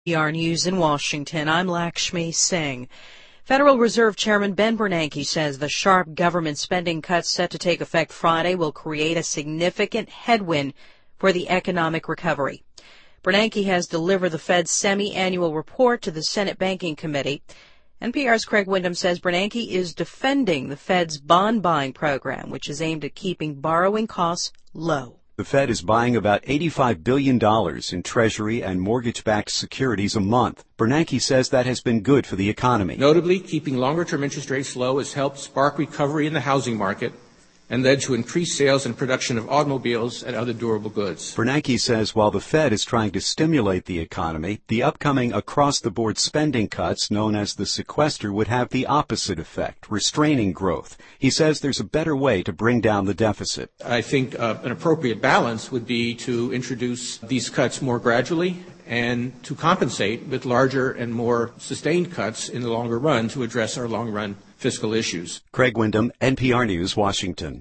NPR News in Washington, I'm Lakshmi Singh. Federal Reserve Chairman Ben Bernanke says the sharp government spending cuts set to take effect Friday will create a significant headwind for the economic recovery. Bernanke has delivered the Fed's semi-annual report to the Senate Banking Committee. NPR's Craig Windham says Bernanke is defending the Fed's bond buying program, which is aimed at keeping borrowing costs low. The Fed is buying about $85 billion in Treasury and mortgage-backed securities a month. Bernanke says that has been good for the economy. Notably, keeping longer-term interest rates low has helped spark recovery in the housing market and led to increased sales and production of automobiles and other durable goods. Bernanke says while the Fed is trying to stimulate the economy, the upcoming across-the-board spending cuts known as the sequester would have the opposite effect, restraining growth. He says there's a better way to bring down the deficit. I think an appropriate balance would be to introduce these cuts more gradually and to compensate with larger and more sustained cuts in the longer run to address our long-run fiscal issues. Craig Windham, NPR News, Washington.